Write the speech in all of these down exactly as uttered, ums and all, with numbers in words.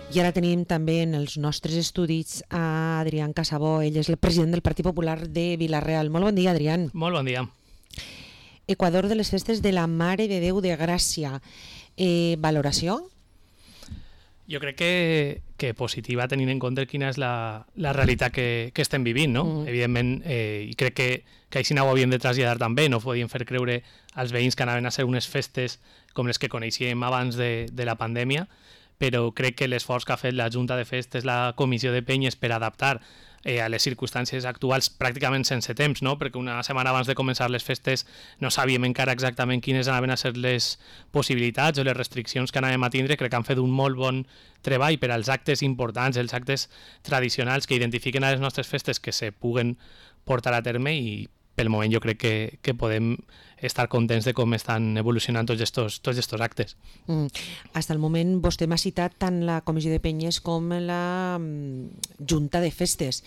I ara tenim també en els nostres estudis a Adrián Casabó, ell és el president del Partit Popular de Vila-real. Molt bon dia, Adrián. Molt bon dia. Equador de les festes de la Mare de Déu de Gràcia. Eh, valoració? Jo crec que, que positiva tenint en compte quina és la, la realitat que, que estem vivint, no? Mm. Evidentment, eh, i crec que, que així ho havíem de traslladar també, no podíem fer creure als veïns que anaven a ser unes festes com les que coneixíem abans de, de la pandèmia, però crec que l'esforç que ha fet la Junta de Festes, la Comissió de Penyes per adaptar eh, a les circumstàncies actuals pràcticament sense temps, no? Perquè una setmana abans de començar les festes no sabíem encara exactament quines anaven a ser les possibilitats o les restriccions que anàvem a tindre. Crec que han fet un molt bon treball per als actes importants, els actes tradicionals que identifiquen a les nostres festes que se puguen portar a terme, i pel moment jo crec que, que podem estar contents de com estan evolucionant tots estos, tots estos actes. Mm. Hasta el moment vostè m'ha citat tant la Comissió de Penyes com la mm, Junta de Festes.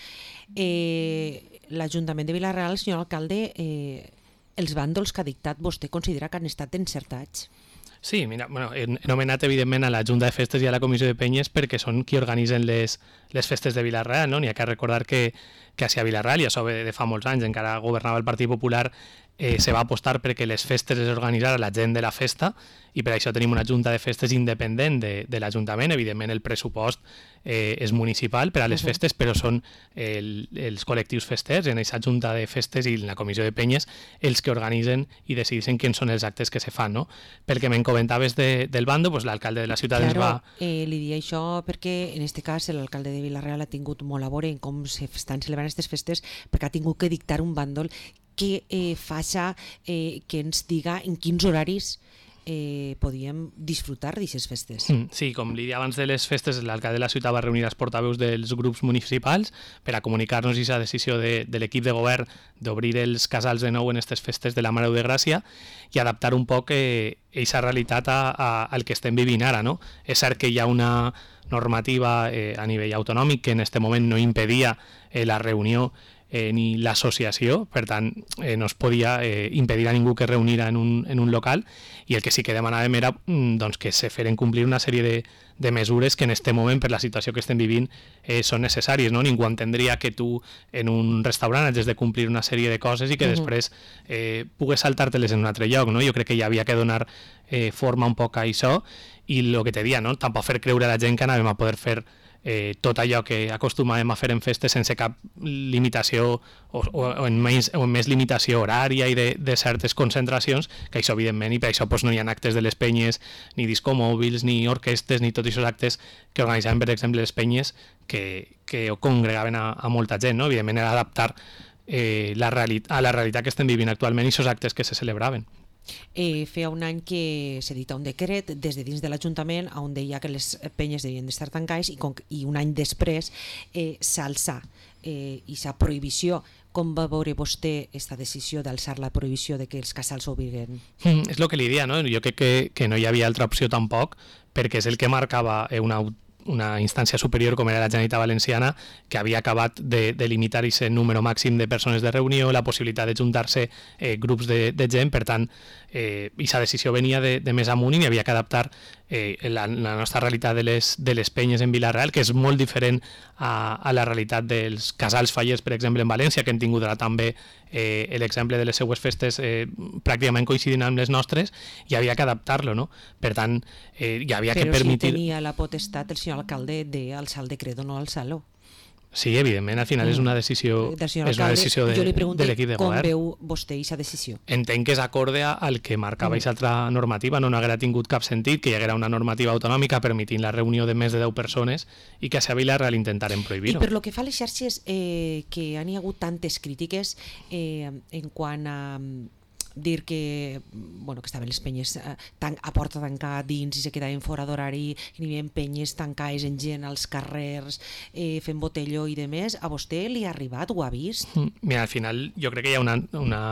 Eh, L'Ajuntament de Vila-real, senyor alcalde, eh, els bàndols que ha dictat vostè considera que han estat encertats? Sí, mira, bueno, he nomenat evidentment a la Junta de Festes i a la Comissió de Penyes perquè són qui organitzen les, les festes de Vila-real, no? N'hi ha que recordar que, que a Vila-real, i això ve de fa molts anys, encara governava el Partit Popular, eh, se va apostar perquè les festes es organitzara la gent de la festa, i per això tenim una Junta de Festes independent de, de l'Ajuntament. Evidentment el pressupost eh, és municipal per a les festes, però són el, els col·lectius festers en aquesta Junta de Festes i en la Comissió de Penyes els que organitzen i decideixen quins són els actes que se fan, no? Perquè me'n comentaves de, del bando, pues, l'alcalde de la ciutat claro, ens va... Eh, li dic això perquè en este cas l'alcalde de Vila-real ha tingut molt a veure en com s'estan celebrant aquestes festes, perquè ha tingut que dictar un bàndol que eh, faça eh, que ens diga en quins horaris eh, podíem disfrutar d'aquestes festes. Mm, sí, com li deia abans de les festes, l'alcalde de la ciutat va reunir els portaveus dels grups municipals per a comunicar-nos aquesta decisió de, de l'equip de govern d'obrir els casals de nou en aquestes festes de la Mare de Gràcia i adaptar un poc aquesta eh, realitat a, a, al que estem vivint ara, no? És cert que hi ha una normativa eh, a nivell autonòmic que en aquest moment no impedia eh, la reunió Eh, ni l'associació, per tant eh, no es podia eh, impedir a ningú que reunira en un, en un local, i el que sí que demanàvem era mm, doncs, que se feren complir una sèrie de, de mesures que en aquest moment, per la situació que estem vivint, eh, són necessàries, no? Ningú entendria que tu en un restaurant hagis de complir una sèrie de coses i que uh-huh. després eh, pugues saltar-te-les en un altre lloc, no? Jo crec que hi havia que donar eh, forma un poc a això, i el que te dia, no? Tampoc fer creure a la gent que anàvem a poder fer Eh, tot allò que acostumàvem a fer en festes sense cap limitació o, o, o, en, més, o en més limitació horària i de, de certes concentracions, que això evidentment, i per això doncs, no hi ha actes de les penyes, ni discomòbils, ni orquestes, ni tots aquests actes que organitzaven, per exemple, les penyes que, que congregaven a, a molta gent, no? Evidentment era adaptar eh, la reali- a la realitat que estem vivint actualment i aquests actes que se celebraven. Eh, feia un any que s'edita un decret des de dins de l'Ajuntament on deia que les penyes devien d'estar tancades i, com, i un any després eh, s'alça eh, aquesta prohibició. Com va veure vostè aquesta decisió d'alçar la prohibició de que els casals obliguen? Mm, és el que li dia, no? Jo crec que, que no hi havia altra opció tampoc, perquè és el que marcava una una instància superior com era la Generalitat Valenciana, que havia acabat de, de limitar aquest número màxim de persones de reunió, la possibilitat de juntar-se eh, grups de, de gent. Per tant, eh, aquesta decisió venia de, de més amunt i havia que adaptar eh, la, la nostra realitat de les, de les penyes en Vila-real, que és molt diferent a, a la realitat dels casals fallers, per exemple, en València, que hem tingut ara també eh, l'exemple de les seues festes eh, pràcticament coincidint amb les nostres, i havia que adaptar-lo, no? Per tant, eh, hi havia Però que permetir... Però si tenia la potestat el senyor alcalde d'alçar el decret o no alçar-lo. Sí, evidentment, al final és una decisió, és una decisió de, de l'equip de govern. Com veu vostè aquesta decisió? Entenc que és acorde al que marcava aquesta mm. altra normativa, no n'haguera tingut cap sentit que hi haguera una normativa autonòmica permitint la reunió de més de deu persones i que a Vila-real intentaren prohibir-ho. I per lo que fa a les xarxes, eh, que han hi hagut tantes crítiques eh, en quant a dir que, bueno, que estaven les penyes tan, a porta tancada dins i se quedaven fora d'horari, que n'hi havia penyes tancades en gent als carrers eh, fent botelló i demés. A vostè li ha arribat? Ho ha vist? Mira, al final jo crec que hi ha una, una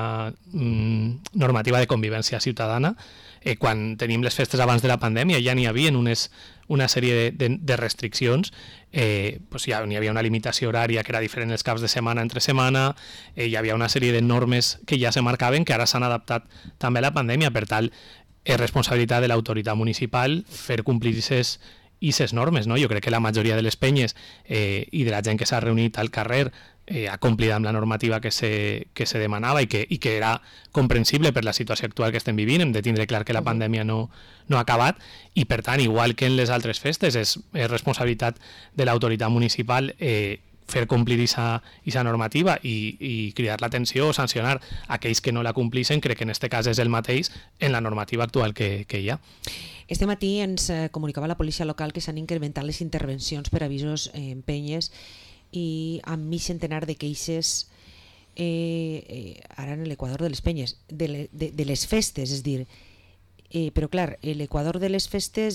mm, normativa de convivència ciutadana. Eh, quan tenim les festes abans de la pandèmia ja n'hi havia unes, una sèrie de, de, de restriccions. Eh, pues ja hi havia una limitació horària que era diferent els caps de setmana entre setmana, eh, hi havia una sèrie de normes que ja se marcaven que ara s'han adaptat també a la pandèmia. Per tal, és responsabilitat de l'autoritat municipal fer complir aquestes i ses normes, no? Jo crec que la majoria de les penyes eh, i de la gent que s'ha reunit al carrer eh, ha complert amb la normativa que se, que se demanava i que, i que era comprensible per la situació actual que estem vivint. Hem de tindre clar que la pandèmia no, no ha acabat i, per tant, igual que en les altres festes, és, és responsabilitat de l'autoritat municipal eh, fer complir aquesta normativa i, i cridar l'atenció o sancionar aquells que no la complixen. Crec que en aquest cas és el mateix en la normativa actual que, que hi ha. Este matí ens comunicava la policia local que s'han incrementat les intervencions per avisos en penyes i amb mig centenar de queixes eh, eh, ara en l'Equador de les penyes, de, le, de, de les festes, és dir, eh, però clar, l'Equador de les festes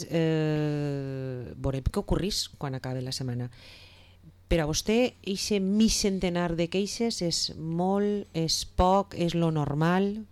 eh, veurem què ocorrís quan acabi la setmana. Per a vostè, aquest mig centenar de queixes és molt, és poc, és lo normal?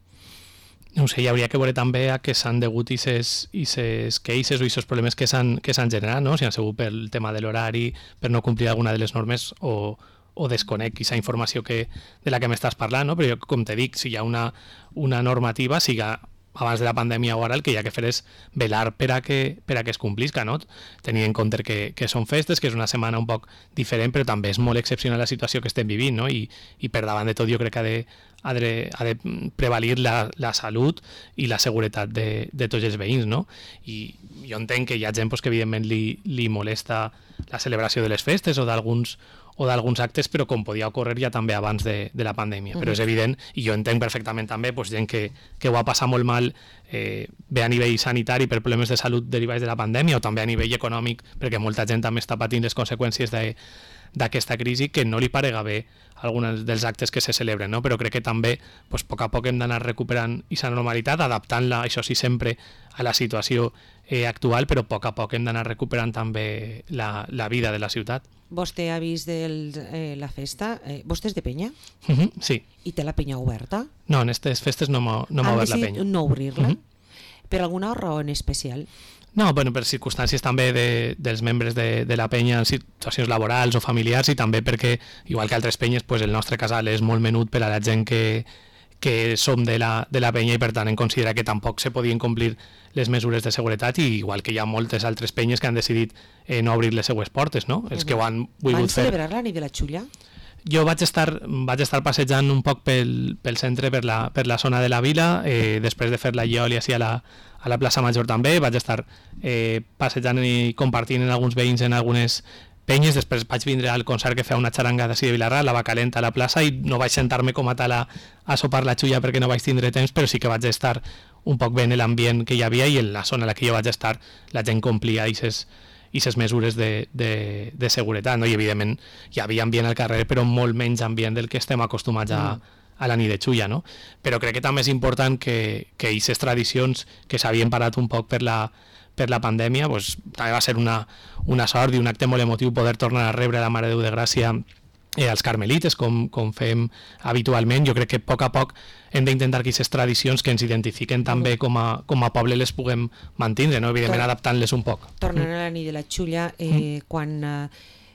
No sé, hi hauria que veure també a què s'han degut aquestes queixes o aquests problemes que s'han que s'han generat, no? Si han sigut pel tema de l'horari, per no complir alguna de les normes o, o desconec aquesta informació que, de la que m'estàs parlant, no? Però jo, com te dic, si hi ha una, una normativa, siga abans de la pandèmia o ara, el que hi ha que fer és velar per a que, per a que es complisca, no? Tenint en compte que, que són festes, que és una setmana un poc diferent, però també és molt excepcional la situació que estem vivint, no? I, i per davant de tot jo crec que ha de, ha de, ha de prevalir la, la salut i la seguretat de, de tots els veïns, no? I jo entenc que hi ha gent pues, que evidentment li, li molesta la celebració de les festes o d'alguns o d'alguns actes, però com podia ocórrer ja també abans de, de la pandèmia. Però és evident, i jo entenc perfectament també pues, gent que, que ho ha passat molt mal eh, bé a nivell sanitari per problemes de salut derivats de la pandèmia o també a nivell econòmic, perquè molta gent també està patint les conseqüències de, d'aquesta crisi, que no li parega bé alguns dels actes que se celebren, no? Però crec que també pues, a poc a poc hem d'anar recuperant aquesta normalitat, adaptant-la, això sí, sempre a la situació eh, actual, però a poc a poc hem d'anar recuperant també la, la vida de la ciutat. Vostè ha vist el, eh, la festa? Eh, vostè és de penya? Uh -huh, sí. I té la penya oberta? No, en aquestes festes no m'ha no obert la penya. no obrir-la? Uh uh -huh. Per alguna raó en especial? No, bueno, per circumstàncies també de, dels membres de, de la penya en situacions laborals o familiars i també perquè, igual que altres penyes, pues el nostre casal és molt menut per a la gent que, que som de la, de la penya i per tant en considera que tampoc se podien complir les mesures de seguretat i igual que hi ha moltes altres penyes que han decidit eh, no obrir les seues portes, no? Els que ho han volgut fer. Van celebrar la nit de la Xulla? Jo vaig estar, vaig estar passejant un poc pel, pel centre, per la, per la zona de la vila, eh, després de fer la Llioli a la, a la plaça Major també, vaig estar eh, passejant i compartint amb alguns veïns en algunes penyes, després vaig vindre al concert que feia una xaranga d'ací de Vilarrat, la va calenta a la plaça i no vaig sentar-me com a tal a, a sopar la xulla perquè no vaig tindre temps, però sí que vaig estar un poc bé en l'ambient que hi havia i en la zona en la que jo vaig estar la gent complia aquestes mesures de, de, de seguretat, no? I evidentment hi havia ambient al carrer però molt menys ambient del que estem acostumats a, a la nit de Xulla, no? Però crec que també és important que aquestes tradicions que s'havien parat un poc per la per la pandèmia, pues, també va ser una, una sort i un acte molt emotiu poder tornar a rebre la Mare de Déu de Gràcia eh, als carmelites, com, com fem habitualment. Jo crec que a poc a poc hem d'intentar que aquestes tradicions que ens identifiquen també com a, com a poble les puguem mantenir, no? Evidentment adaptant-les un poc. Tornant a la nit de la Xulla, eh, mm. quan eh,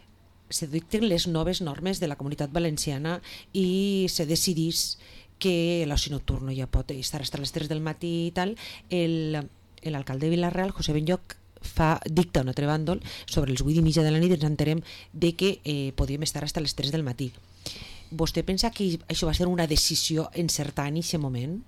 se dicten les noves normes de la Comunitat Valenciana i se decidís que l'oci nocturno ja pot estar fins a les tres del matí i tal, el... l'alcalde de Vila-real, José Benlloch, fa, dicta un altre bàndol sobre els vuit i mitja de la nit, ens enterem de que eh, podíem estar fins a les tres del matí. Vostè pensa que això va ser una decisió encertada en aquest moment?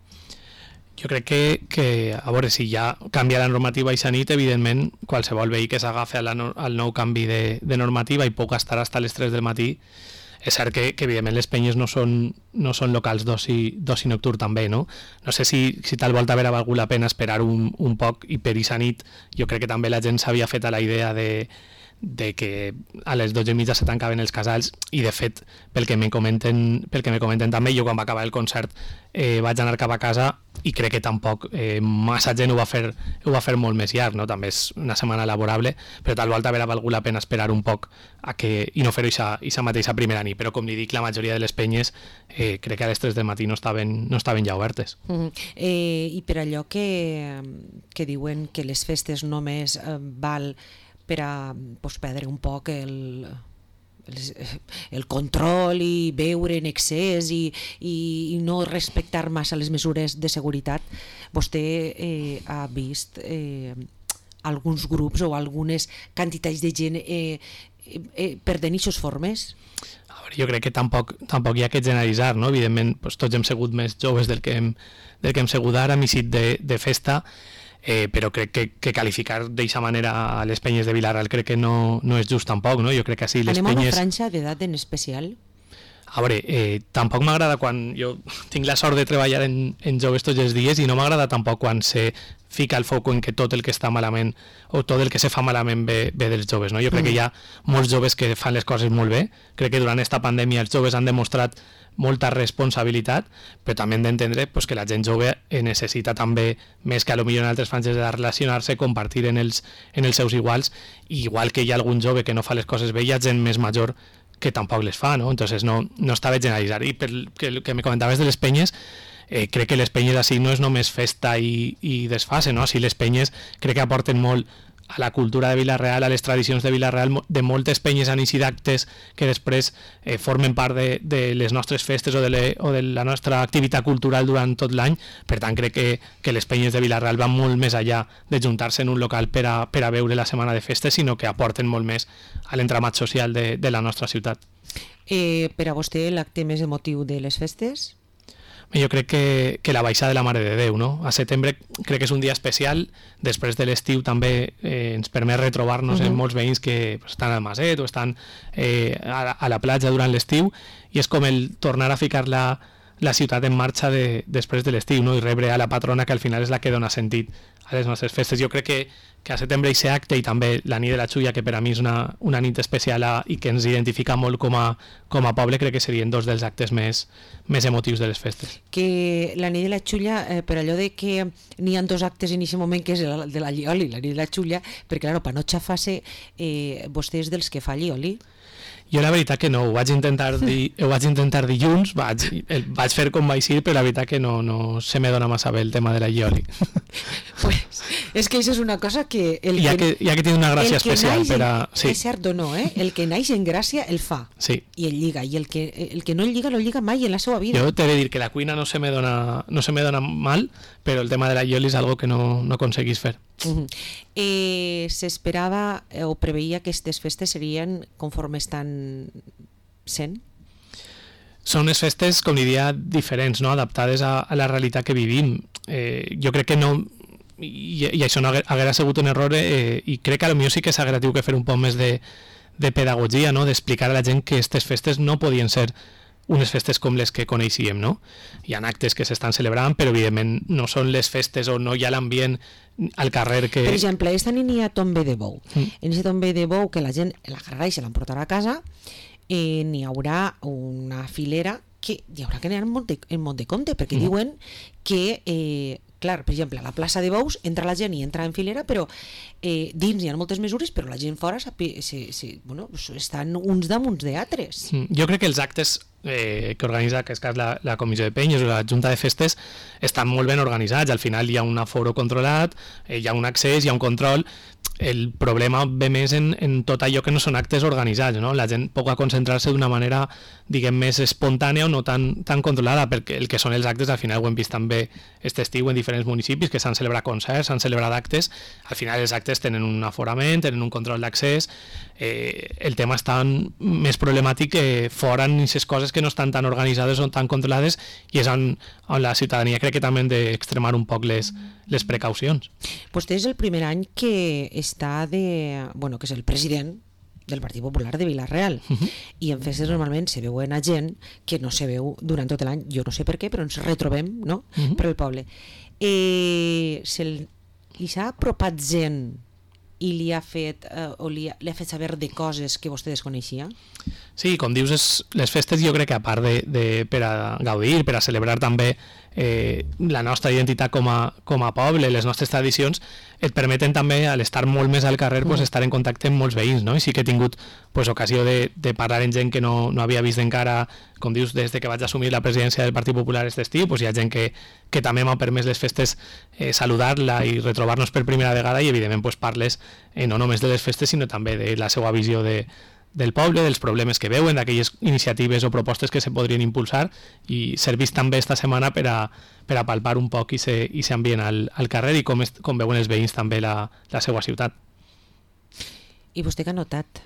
Jo crec que, que, a veure, si ja canvia la normativa aquesta nit, evidentment, qualsevol veí que s'agafi al nou canvi de, de normativa i puc estar fins a les tres del matí, és cert que, que evidentment les penyes no són, no són locals d'oci nocturn també, no? No sé si, si tal volta haver valgut la pena esperar un, un poc i per aquesta nit jo crec que també la gent s'havia fet a la idea de, de que a les dotze i mitja se tancaven els casals i de fet pel que me comenten, pel que me comenten també, jo quan va acabar el concert eh, vaig anar cap a casa i crec que tampoc eh, massa gent ho va fer ho va fer molt més llarg, no? També és una setmana laborable, però tal volta haver valgut la pena esperar un poc a que, i no fer-ho aquesta mateixa primera nit, però com li dic, la majoria de les penyes eh, crec que a les tres del matí no estaven, no estaven ja obertes. Mm-hmm. eh, I per allò que, que diuen que les festes només eh, val per a pues, perdre un poc el, el, el control i beure en excés i, i, i no respectar massa les mesures de seguretat, vostè eh, ha vist eh, alguns grups o algunes quantitats de gent eh, eh, perden aquestes formes? A veure, jo crec que tampoc, tampoc hi ha que generalitzar, no? Evidentment, doncs, tots hem sigut més joves del que hem, del que hem sigut ara, hem eixit de, de festa, eh, però crec que, que qualificar d'aquesta manera a les penyes de Vila-real crec que no, no és just tampoc, no? Jo crec que sí, les Anem penyes... a una franja d'edat en especial? A veure, eh, tampoc m'agrada quan... Jo tinc la sort de treballar en, en joves tots els dies i no m'agrada tampoc quan se fica el foc en que tot el que està malament o tot el que se fa malament ve, ve dels joves, no? Jo crec mm. que hi ha molts joves que fan les coses molt bé. Crec que durant esta pandèmia els joves han demostrat molta responsabilitat, però també hem d'entendre pues, que la gent jove necessita també, més que a lo millor en altres franges, de relacionar-se, compartir en els, en els seus iguals, i igual que hi ha algun jove que no fa les coses bé, hi ha gent més major que tampoc les fa, no? Entonces no, no està bé generalitzar. I per que, que me comentaves de les penyes, eh, crec que les penyes així no és només festa i, i desfase, no? Així les penyes crec que aporten molt a la cultura de Vila-real, a les tradicions de Vila-real, de moltes penyes han eixit d'actes que després eh, formen part de, de les nostres festes o de, le, o de la nostra activitat cultural durant tot l'any. Per tant, crec que, que les penyes de Vila-real van molt més allà de juntar-se en un local per a, per a veure la setmana de festes, sinó que aporten molt més a l'entramat social de, de la nostra ciutat. Eh, per a vostè, l'acte més emotiu de les festes? Jo crec que, que la baixada de la Mare de Déu, no? A setembre crec que és un dia especial, després de l'estiu també eh, ens permet retrobar-nos uh-huh. en molts veïns que pues, estan al Maset o estan eh, a, la, a la platja durant l'estiu, i és com el tornar a ficar la, la ciutat en marxa de, després de l'estiu, no? I rebre a la patrona, que al final és la que dona sentit a les nostres festes. Jo crec que, que a setembre aquest acte, i també la nit de la Xulla, que per a mi és una, una nit especial a, i que ens identifica molt com a, com a poble, crec que serien dos dels actes més, més emotius de les festes. Que la nit de la Xulla, eh, per allò de que n'hi ha dos actes en aquest moment, que és el de la Llioli, la nit de la Xulla, perquè, claro, per no xafar-se, eh, vostè és dels que fa Llioli? Jo la veritat que no, ho vaig intentar, di, ho vaig intentar dilluns, vaig, el, vaig fer com vaig ir, però la veritat que no, no se me dona massa bé el tema de la Llioli. Pues, és que això és una cosa que... El ja, que, que ja que té una gràcia especial per a... Sí. És cert o no, eh? El que naix en gràcia el fa, sí. I el lliga, i el que, el que no el lliga no el lliga mai en la seva vida. Jo t'he de dir que la cuina no se me dona, no se me dona mal, però el tema de la Llioli és algo que no, no aconseguís fer. Uh-huh. eh, S'esperava eh, o preveia que aquestes festes serien conforme estan sent? Són unes festes, com diria, diferents, no? Adaptades a, a la realitat que vivim. Eh, jo crec que no, i, i això no haguera sigut un error, eh, i crec que potser sí que s'haguera tingut que fer un poc més de, de pedagogia, no? D'explicar a la gent que aquestes festes no podien ser unes festes com les que coneixíem, no? Hi ha actes que s'estan celebrant, però evidentment no són les festes o no hi ha l'ambient al carrer que... Per exemple, esta nit n'hi ha tombe de bou. Mm. En aquest tombe de bou que la gent l'agarrarà i se l'emportarà a casa, eh, n'hi haurà una filera que hi haurà que anar en munt de, en munt de compte, perquè mm. diuen que... Eh, clar, per exemple, a la plaça de Bous entra la gent i entra en filera, però eh, dins hi ha moltes mesures, però la gent fora sapi, se, se, bueno, estan uns damunt d'altres. Mm, jo crec que els actes eh, que organitza, que és cas la, la Comissió de Penyes o la Junta de Festes, estan molt ben organitzats. Al final hi ha un aforo controlat, eh, hi ha un accés, hi ha un control. El problema ve més en, en tot allò que no són actes organitzats, no? La gent pot concentrar-se d'una manera, diguem, més espontània o no tan, tan controlada, perquè el que són els actes, al final ho hem vist també aquest estiu en diferents municipis, que s'han celebrat concerts, s'han celebrat actes, al final els actes tenen un aforament, tenen un control d'accés, eh, el tema està més problemàtic que fora en aquestes coses que no estan tan organitzades o tan controlades, i és on, on la ciutadania crec que també hem d'extremar un poc les, les precaucions. Vostè és el primer any que està de... bueno, que és el president del Partit Popular de Vila-real, uh-huh. I en festes normalment se veuen a gent que no se veu durant tot l'any, jo no sé per què, però ens retrobem, no? Uh-huh. Per el poble. Eh, se li s'ha apropat gent i li ha fet eh, o li ha, li ha fet saber de coses que vostè desconeixia? Sí, com dius, és, les festes jo crec que a part de, de per a gaudir, per a celebrar també eh, la nostra identitat com a, com a poble, les nostres tradicions, et permeten també, al estar molt més al carrer, pues, estar en contacte amb molts veïns, no? I sí que he tingut pues, ocasió de, de parlar amb gent que no, no havia vist encara, com dius, des de que vaig assumir la presidència del Partit Popular aquest estiu, pues, hi ha gent que, que també m'ha permès les festes eh, saludar-la i retrobar-nos per primera vegada, i evidentment pues, parles eh, no només de les festes, sinó també de la seva visió de, del poble, dels problemes que veuen, d'aquelles iniciatives o propostes que se podrien impulsar, i servís també esta setmana per a, per a palpar un poc i se, i s'ambient al, al carrer i com, es, com veuen els veïns també la, la seva ciutat. I vostè què ha notat?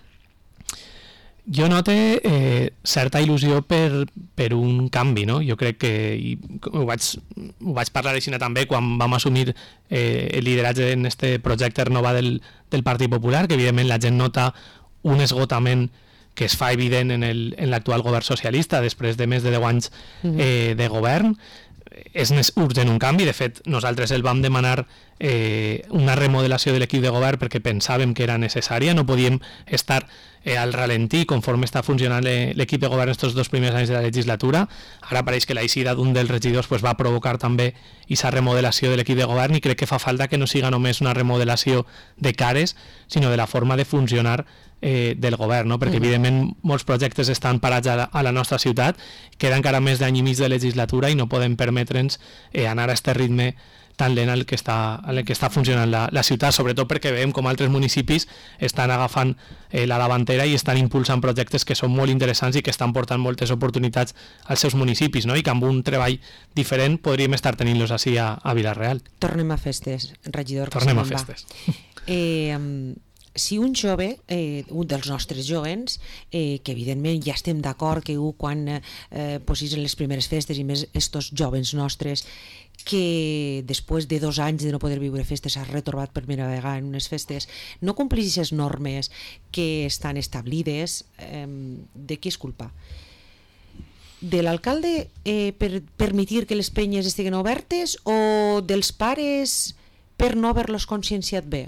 Jo note eh, certa il·lusió per, per un canvi, no? Jo crec que, i ho vaig, ho vaig parlar així també quan vam assumir eh, el lideratge en este projecte Renova del, del Partit Popular, que evidentment la gent nota un esgotament que es fa evident en el, en l'actual govern socialista després de més de deu anys eh, de govern. És urgent un canvi, de fet nosaltres el vam demanar eh, una remodelació de l'equip de govern perquè pensàvem que era necessària, no podíem estar eh, al ralentí conforme està funcionant l'equip de govern estos dos primers anys de la legislatura. Ara pareix que la eixida d'un dels regidors pues, va provocar també aquesta remodelació de l'equip de govern, i crec que fa falta que no siga només una remodelació de cares, sinó de la forma de funcionar eh, del govern, no? Perquè evidentment molts projectes estan parats a la, a la nostra ciutat, queda encara més d'any i mig de legislatura i no podem permetre'ns eh, anar a este ritme tan lent al que està, al que està funcionant la, la ciutat, sobretot perquè veiem com altres municipis estan agafant eh, la davantera i estan impulsant projectes que són molt interessants i que estan portant moltes oportunitats als seus municipis, no? I que amb un treball diferent podríem estar tenint-los així a, a Vila-real. Tornem a festes, regidor. Tornem a festes. Eh, si un jove, eh, un dels nostres jovens, eh, que evidentment ja estem d'acord que un quan eh, possis en les primeres festes, i més estos jovens nostres, que després de dos anys de no poder viure festes s'ha retrobat per primera vegada en unes festes, no complís aquestes normes que estan establides, eh, de qui és culpa? De l'alcalde eh, per permetir que les penyes estiguen obertes, o dels pares per no haver-los conscienciat bé?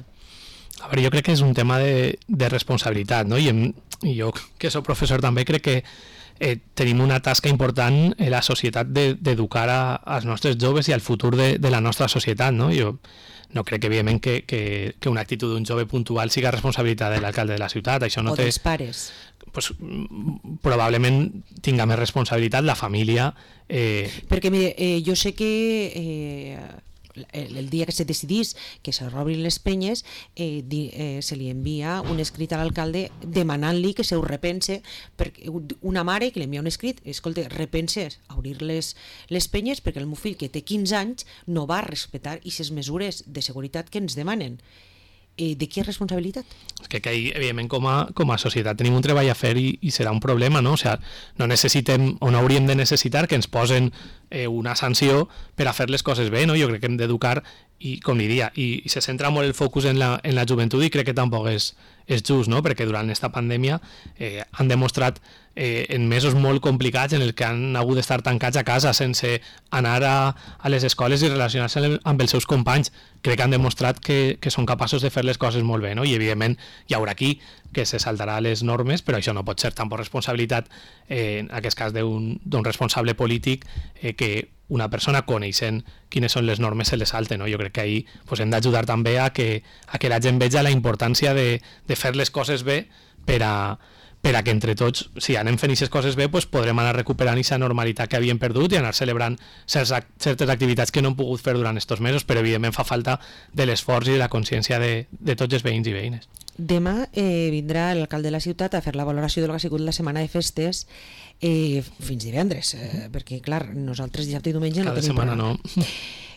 A veure, jo crec que és un tema de, de responsabilitat, no? I, em, i jo, que soc professor, també crec que eh, tenim una tasca important en la societat d'educar de, als nostres joves i al futur de, de la nostra societat, no? Jo no crec, evidentment, que, que, que una actitud d'un jove puntual siga responsabilitat de l'alcalde de la ciutat. Això no o té, dels pares. Pues, probablement tinga més responsabilitat la família. Eh... Perquè mire, eh, jo sé que eh, el, el dia que se decidís que se reobrin les penyes, eh, di, eh, se li envia un escrit a l'alcalde demanant-li que se ho repense, perquè una mare que li envia un escrit, escolta, repenses a obrir les, les penyes perquè el meu fill, que té quinze anys, no va respectar aquestes mesures de seguretat que ens demanen. Eh, de qui és responsabilitat? És que, que evidentment, com a, com a societat tenim un treball a fer i, i serà un problema, no? O sigui, no necessitem, o no hauríem de necessitar que ens posen eh, una sanció per a fer les coses bé, no? Jo crec que hem d'educar, i com li diria, i, i se centra molt el focus en la, en la joventut, i crec que tampoc és, és just, no? Perquè durant aquesta pandèmia eh, han demostrat eh, en mesos molt complicats en el que han hagut d'estar tancats a casa sense anar a, a les escoles i relacionar-se amb els seus companys. Crec que han demostrat que, que són capaços de fer les coses molt bé, no? I evidentment hi haurà aquí que se saltarà les normes, però això no pot ser tampoc responsabilitat, eh, en aquest cas d'un responsable polític, eh, que una persona coneixent quines són les normes se les salte, no? Jo crec que ahí pues, hem d'ajudar també a que, a que la gent veja la importància de, de fer les coses bé per a, per a que entre tots, si anem fent aquestes coses bé, pues, podrem anar recuperant aquesta normalitat que havíem perdut i anar celebrant certes, certes activitats que no hem pogut fer durant aquests mesos, però evidentment fa falta de l'esforç i de la consciència de, de tots els veïns i veïnes. Demà eh, vindrà l'alcalde de la ciutat a fer la valoració del que ha sigut la setmana de festes, eh, fins divendres, eh, perquè clar, nosaltres dissabte i diumenge Cada no tenim setmana programa. no.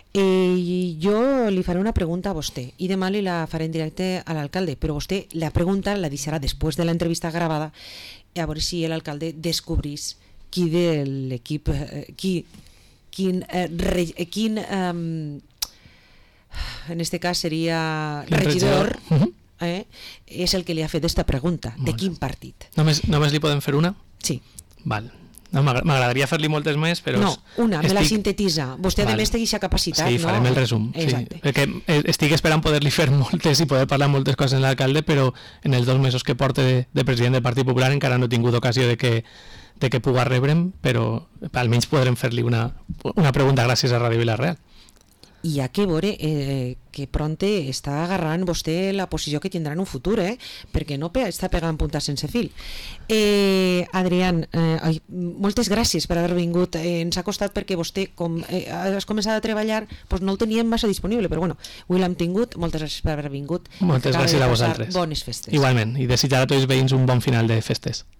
Eh, jo li faré una pregunta a vostè i demà li la faré en directe a l'alcalde, però vostè la pregunta la deixarà després de l'entrevista gravada, a veure si l'alcalde descobrís qui de l'equip, eh, qui, quin, eh, re, quin eh, en este cas seria regidor, regidor. Eh, és el que li ha fet aquesta pregunta. De quin partit? Només, només li podem fer una? Sí. Val. No, m'agradaria fer-li moltes més, però... No, una, estic... me la sintetitza. Vostè Val. A més té aquesta capacitat, sí, no? Sí, farem el resum. Exacte. Sí. Perquè estic esperant poder-li fer moltes i poder parlar moltes coses amb l'alcalde, però en els dos mesos que porte de, de president del Partit Popular encara no he tingut ocasió de que, de que puga rebre'm, però almenys podrem fer-li una, una pregunta gràcies a Ràdio Vila-real. i hi ha que veure eh, que pronte està agarrant vostè la posició que tindrà en un futur, eh? Perquè no pe està pegant punta sense fil. Eh, Adrián, eh, ai, moltes gràcies per haver vingut. Eh, ens ha costat perquè vostè, com eh, has començat a treballar, doncs no el teníem massa disponible, però bueno, avui l'hem tingut. Moltes gràcies per haver vingut. Moltes gràcies a vosaltres. Bones festes. Igualment, i desitjar a tots els veïns un bon final de festes.